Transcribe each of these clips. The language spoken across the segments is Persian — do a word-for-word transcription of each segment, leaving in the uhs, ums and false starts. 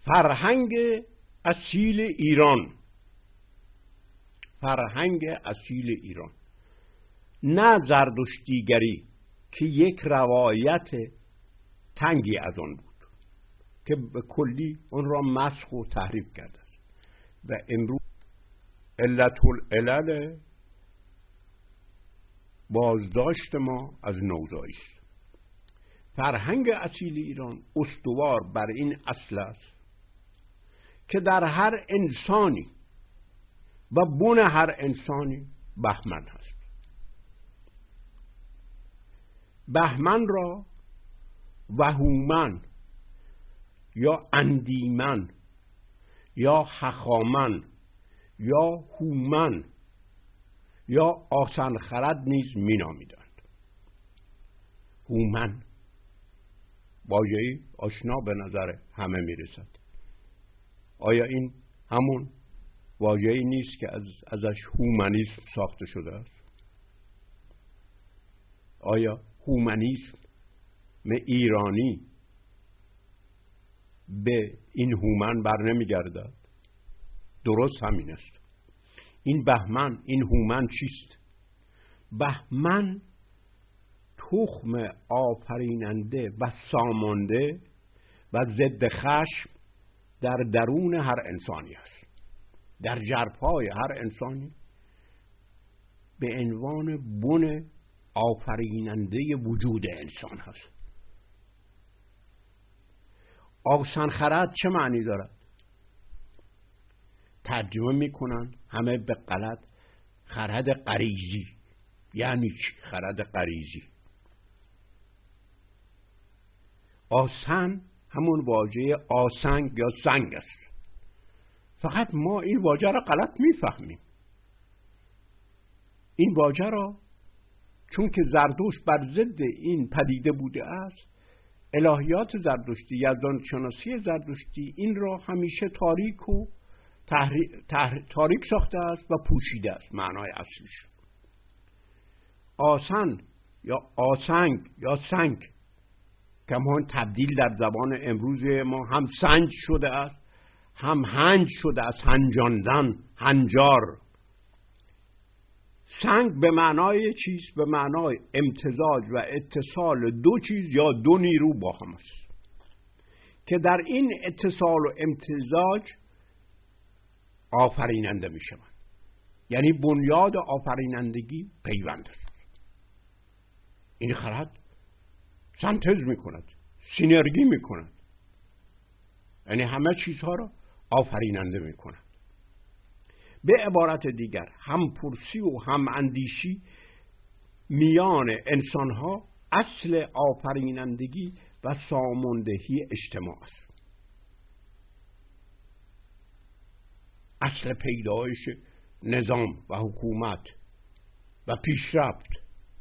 فرهنگ اصیل ایران، فرهنگ اصیل ایران، نه زردشتیگری که یک روایت تنگی از آن بود که به کلی اون را مسخ و تحریف کرده است و امروز علت العلل بازداشت ما از نوزایی است. فرهنگ اصیل ایران استوار بر این اصل است که در هر انسانی و بن هر انسانی بهمن هست. بهمن را وهومن یا اندیمن یا هخامن یا هومن یا آسان خرد نیز می نامیدند. هومن واژه‌ای آشنا به نظر همه می رسد. آیا این همون واژه‌ای نیست که از ازش هومنیسم ساخته شده است؟ آیا هومنیسم ایرانی به این هومن بر نمی گردد؟ درست همین است. این بهمن، این هومن چیست؟ بهمن تخم آفریننده و سامانده و ضد خشم در درون هر انسانی است. در جرفای هر انسانی به عنوان بن آفریننده وجود انسان هست. آسان خرد چه معنی دارد؟ ترجمه میکنن همه به غلط خرد غریزی. یعنی چی خرد غریزی؟ آسن همون واژه آسنگ یا سنگ است، فقط ما این واژه را غلط میفهمیم. این واژه را چون که زردشت بر ضد این پدیده بوده است، الهیات زردشتی، یزدان شناسی زردشتی این را همیشه تاریک و تحری... تحر... تاریک ساخته است و پوشیده است. معنای اصلیش آسن یا آسنگ یا سنگ که همون تبدیل در زبان امروز ما هم سنج شده است هم هنج شده است، هنجاندن، هنجار. سنگ به معنای چیست؟ به معنای امتزاج و اتصال دو چیز یا دو نیرو با هم است که در این اتصال و امتزاج آفریننده می شوند. یعنی بنیاد آفرینندگی پیوند است. این خرد سنتز می کند، سینرژی می کند، یعنی همه چیزها را آفریننده می کند. به عبارت دیگر هم پرسی و هم اندیشی میان انسانها اصل آفرینندگی و ساماندهی اجتماع است. اصل پیدایش نظام و حکومت و پیشرفت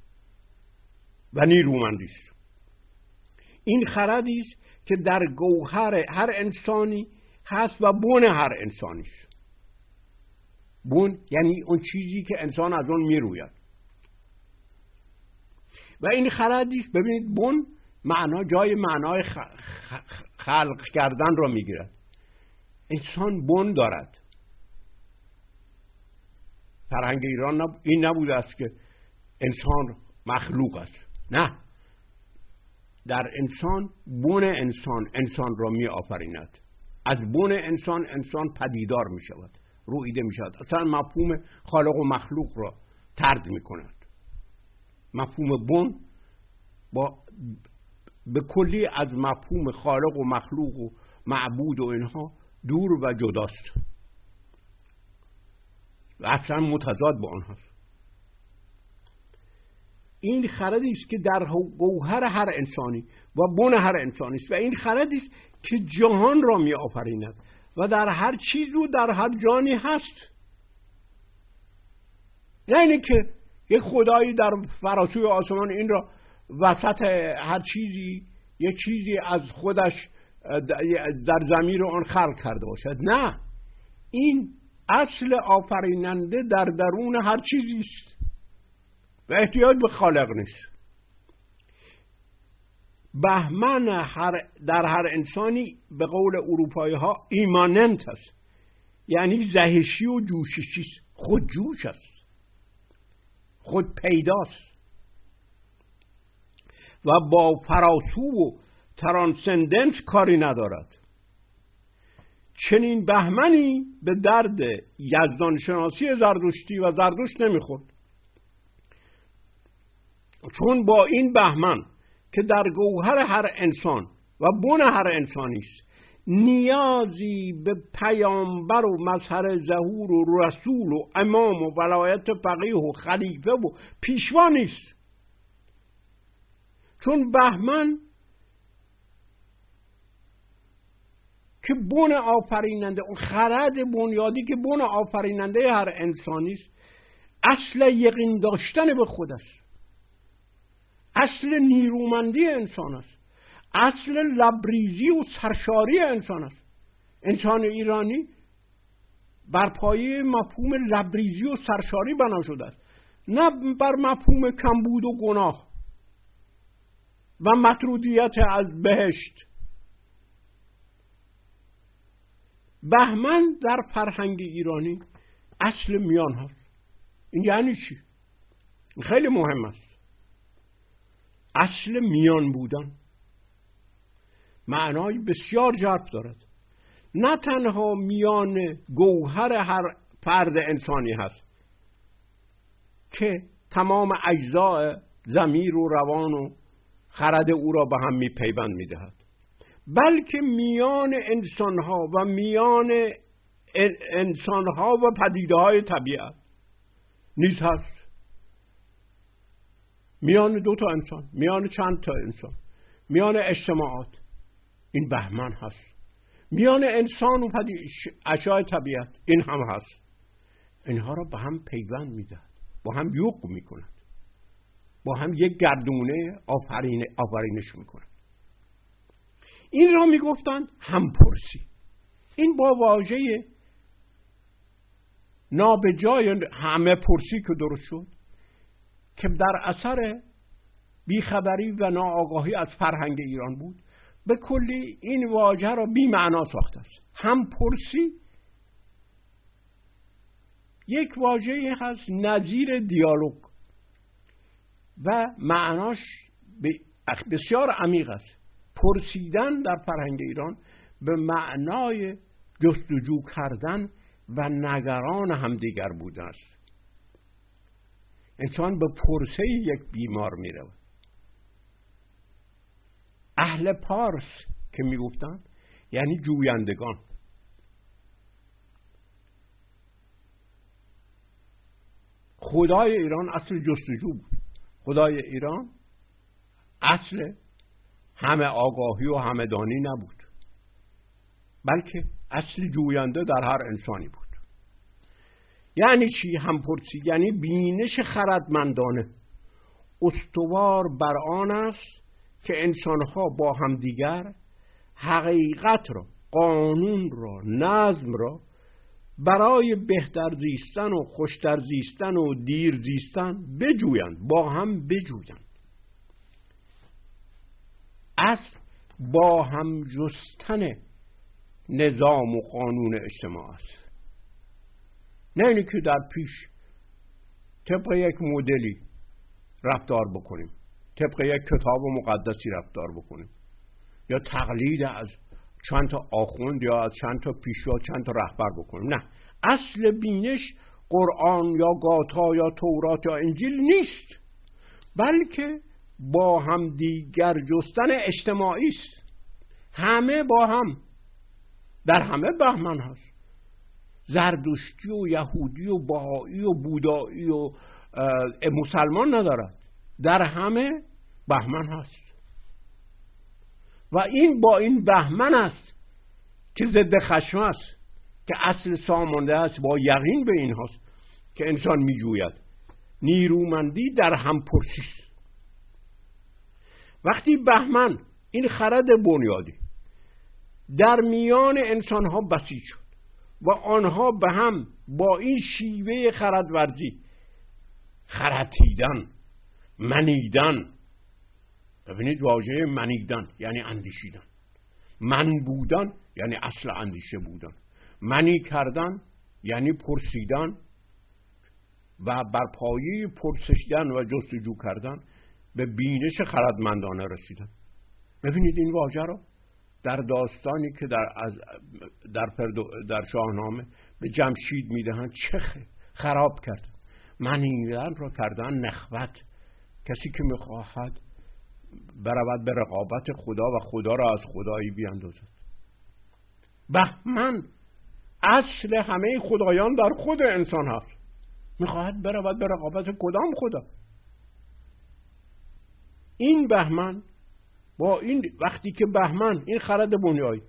و نیرومندی است. این خردی است که در گوهر هر انسانی هست و بن هر انسانی است. بن یعنی اون چیزی که انسان از اون میروید و این خردی است. ببینید بن معنا جای معنای خلق کردن را میگیرد. انسان بن دارد. فرهنگ ایران نب... این نبوده است که انسان مخلوق است. نه، در انسان بن انسان انسان را می آفریند. از بن انسان انسان پدیدار می شود، رویده می شود. اصلا مفهوم خالق و مخلوق را طرد می کند. مفهوم بن با به کلی از مفهوم خالق و مخلوق و معبود و اینها دور و جداست و اصلا متضاد با آنهاست. این خردی است که در گوهر هر انسانی و بن هر انسانی است و این خردی است که جهان را می آفریند و در هر چیز و در هر جانی هست. یعنی که یک خدایی در فراسوی آسمان این را وسط هر چیزی یک چیزی از خودش در ضمیر آن خلق کرده باشد. نه، این اصل آفریننده در درون هر چیزی است و احتیاج به خالق نیست. بهمن هر در هر انسانی به قول اروپایی ها ایماننت است، یعنی زهشی و جوششی است، خود جوش است، خود پیداست و با فراسو و ترانسندنس کاری ندارد. چنین بهمنی به درد یزدان شناسی زردشتی و زردشت نمیخورد، چون با این بهمن که در گوهر هر انسان و بن هر انسانی است نیازی به پیامبر و مظهر ظهور و رسول و امام و ولایت فقیه و خلیفه و پیشوا نیست. چون بهمن که بن آفریننده، اون خرد بنیادی که بن آفریننده هر انسانی است، اصل یقین داشتن به خود است، اصل نیرومندی انسان است، اصل لبریزی و سرشاری انسان است. انسان ایرانی بر پایه مفهوم لبریزی و سرشاری بنا شده است، نه بر مفهوم کمبود و گناه و مطرودیت از بهشت. بهمن در فرهنگ ایرانی اصل میان هست. این یعنی چی؟ خیلی مهم است. اصل میان بودن معنای بسیار جالب دارد. نه تنها میان گوهر هر فرد انسانی هست که تمام اجزاء ضمیر و روان و خرد او را به هم می پیوند می دهد، بلکه میان انسانها و میان انسانها و پدیده های طبیعت نیز هست. میان دو تا انسان، میان چند تا انسان، میان اجتماعات این بهمن هست. میان انسان و اشیاء طبیعت این هم هست. اینها را به هم پیوند میدهد، با هم یوق میکند، با هم یک گردونه آفرین آفرینش میکند. این را میگفتند همپرسی. این با واژه نابجای همه پرسی که درست شد که در اثر بیخبری و ناآگاهی از فرهنگ ایران بود، به کلی این واژه را بی معنا ساخته است. همپرسی یک واژه‌ای هست نظیر دیالوگ و معناش بسیار عمیق است. پرسیدن در فرهنگ ایران به معنای جستجو کردن و نگران همدیگر بوده است. انسان به پرسه یک بیمار می رود. اهل پارس که می گفتن یعنی جویندگان. خدای ایران اصل جستجو بود. خدای ایران اصل همه آگاهی و همه دانی نبود، بلکه اصل جوینده در هر انسانی بود. یعنی چی همپرسی؟ یعنی بینش خردمندانه استوار بر آن است که انسانها با همدیگر حقیقت را، قانون را، نظم را برای بهتر زیستن و خوشتر زیستن و دیر زیستن بجویند، با هم بجویند. اصل با هم جستن نظام و قانون اجتماع است. نه اینی که در پیش طبق یک مدلی رفتار بکنیم، طبق یک کتاب مقدسی رفتار بکنیم، یا تقلید از چند تا آخوند یا از چند تا پیشوا چند تا رهبر بکنیم. نه، اصل بینش قرآن یا گاتا یا تورات یا انجیل نیست، بلکه با هم دیگر جستن اجتماعی است. همه با هم، در همه بهمن هست. زردشتی و یهودی و بهایی و بودایی و مسلمان ندارد، در همه بهمن هست. و این با این بهمن است که ضد خشم است، که اصل سامانده است. با یقین به این هست که انسان می جوید. نیرومندی در همپرسی است. وقتی بهمن این خرد بنیادی در میان انسان ها بسیج شد و آنها به هم با این شیوه خردورزی، خرتیدن، منیدن، ببینید واژه منیدن یعنی اندیشیدن، من بودن یعنی اصل اندیشه بودن، منی کردن یعنی پرسیدن و بر پایه پرسیدن و جستجو کردن به بینش خردمندانه رسیدن. ببینید این واژه رو در داستانی که در از در, در شاهنامه به جمشید میدهند چه خراب کرد. منیدن را کردن نخوت، کسی که میخواهد برود به رقابت خدا و خدا را از خدایی بیاندازد. بهمن اصل همه خدایان در خود انسان هست، میخواهد برود به رقابت کدام خدا؟ این بهمن با این وقتی که بهمن این خرد بنیایی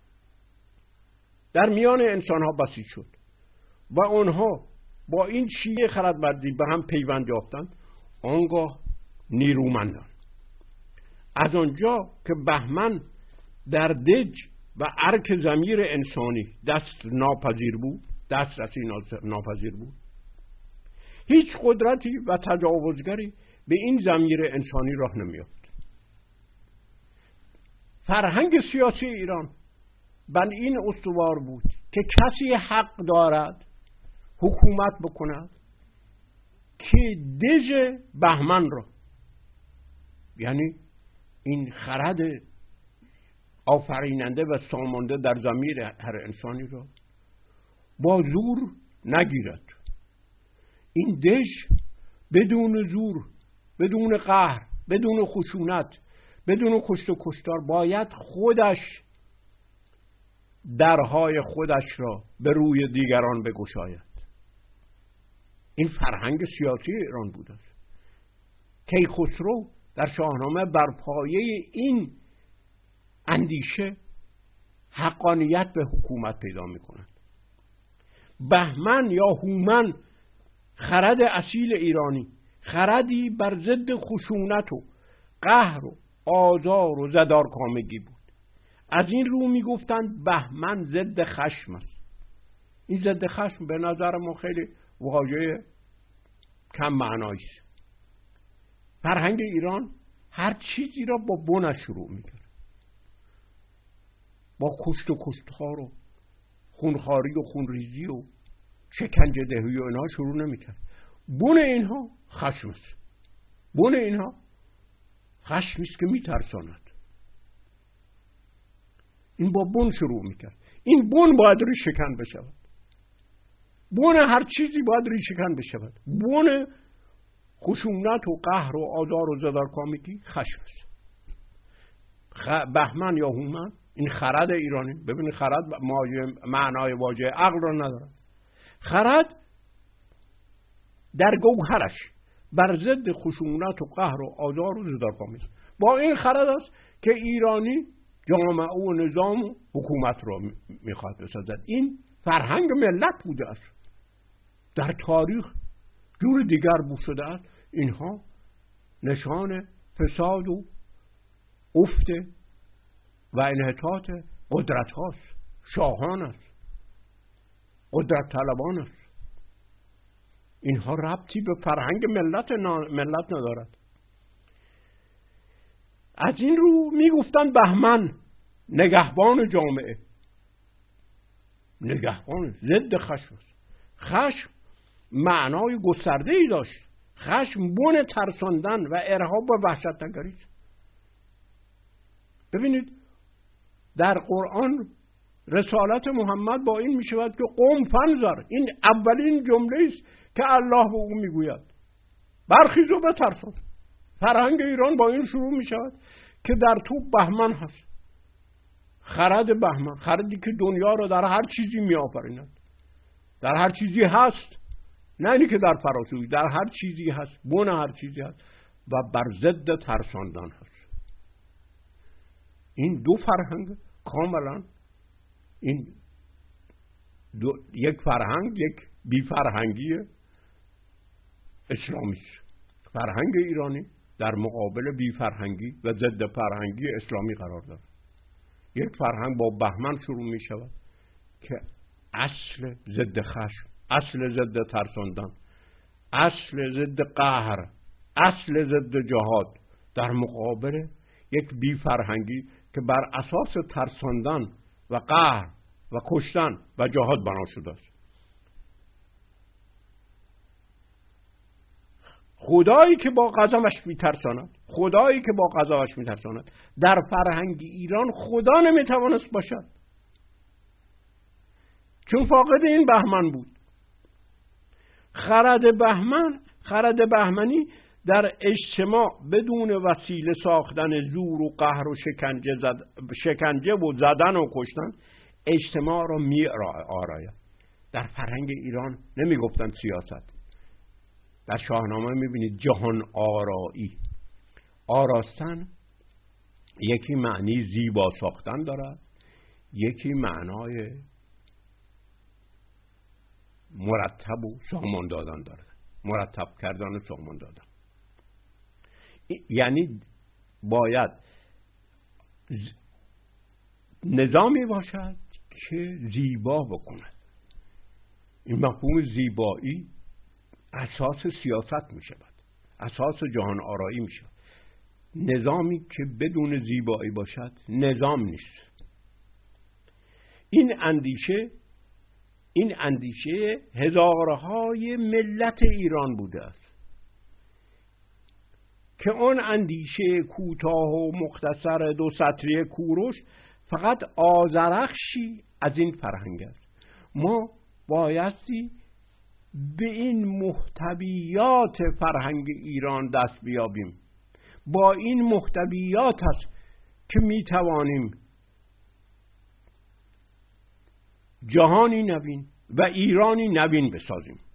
در میان انسان ها بسیج شد و آنها با این شیوه خردمندی به هم پیوند یافتند، آنگاه نیرومندان. از آنجا که بهمن در دج و ارک ضمیر انسانی دست ناپذیر بود، دسترسی ناپذیر بود، هیچ قدرتی و تجاوزگری به این ضمیر انسانی راه نمی‌یافت. فرهنگ سیاسی ایران بر این استوار بود که کسی حق دارد حکومت بکند که دژ بهمن را، یعنی این خرد آفریننده و سامانده در ضمیر هر انسانی را با زور نگیرد. این دژ بدون زور، بدون قهر، بدون خشونت، بدون کشت و کشتار باید خودش درهای خودش را به روی دیگران بگشاید. این فرهنگ سیاسی ایران بود است. کیخسرو در شاهنامه بر پایه این اندیشه حقانیت به حکومت پیدا می کند. بهمن یا هومن خرد اصیل ایرانی، خردی بر ضد خشونت و قهر و آزار و زدارکامگی بود. از این رو می گفتند بهمن ضد خشم است. این ضد خشم به نظر ما خیلی واژه کم معنایی است. فرهنگ ایران هر چیزی را با بنش شروع می کرد، با کشت و کشتار و خونخواری و خونریزی و شکنجه دهی و اینها شروع نمی کرد. بن اینها خشم است. بن اینها خشمی است که می ترساند. این با بن شروع می کرد. این بن باید ریشه‌کن بشود. بن هر چیزی باید ریشه‌کن بشود. بن خشونت و قهر و آزار و زدارکامگی خشم است. خ... بهمن یا هومن این خرد ایرانی، ببینید خرد معنای واژه عقل را نداره. خرد در گوهرش بر ضد خشونت و قهر و آزار و زدارکامگی. با این خرد است که ایرانی جامعه و نظام و حکومت را میخواد بسازد. این فرهنگ ملت بوده است. در تاریخ جور دیگر بود شده است. اینها نشان فساد و افت و انحطاط قدرت هاست، شاهان است، قدرت طلبان است. اینها ربطی به فرهنگ ملت ملت ندارد. از این رو میگفتن بهمن نگهبان جامعه، نگهبان ضد خشم است. خشم معنای گسترده‌ای داشت. خشم بن ترساندن و ارهاب و وحشت‌انگیزی. ببینید در قرآن رسالت محمد با این می شود که قوم فنظر، این اولین جمله است که الله به او می گوید برخیز و بترسان. فرهنگ ایران با این شروع می شود که در تو بهمن هست، خرد بهمن، خردی که دنیا را در هر چیزی می آفریند، در هر چیزی هست، نه اینی که در فراسوی، در هر چیزی هست، بن هر چیزی هست و بر ضد ترساندن هست. این دو فرهنگ کاملا، این دو، یک فرهنگ یک بی فرهنگی اسلامی است. فرهنگ ایرانی در مقابل بی فرهنگی و ضد فرهنگی اسلامی قرار دارد. یک فرهنگ با بهمن شروع می شود که اصل ضد خشم، اصل ضد ترساندن، اصل ضد قهر، اصل ضد جهاد در مقابل یک بی فرهنگی که بر اساس ترساندن و قهر و کشتن و جهاد بنا شده است. خدایی که با غضبش میترساند، خدایی که با غضبش میترساند، در فرهنگ ایران خدا نمیتوانست باشد، چون فاقد این بهمن بود. خرد بهمن، خرد بهمنی در اجتماع بدون وسیله ساختن زور و قهر و شکنجه, زد... شکنجه و زدن و کشتن اجتماع را می آراید. در فرهنگ ایران نمی گفتن سیاست. در شاهنامه می بینید جهان آرایی. آراستن یکی معنی زیبا ساختن دارد، یکی معنای مرتب و سامان دادن دارد، مرتب کردن و سامان دادن. یعنی باید نظامی باشد که زیبا بکند. این مفهوم زیبایی اساس سیاست می شود، اساس جهان آرایی می شود. نظامی که بدون زیبایی باشد نظام نیست. این اندیشه این اندیشه هزارهای ملت ایران بوده است که اون اندیشه کوتاه و مختصر دو سطری کوروش فقط آذرخشی از این فرهنگ است. ما بایستی به این محتویات فرهنگ ایران دست بیابیم. با این محتویات است که می توانیم جهانی نوین و ایرانی نوین بسازیم.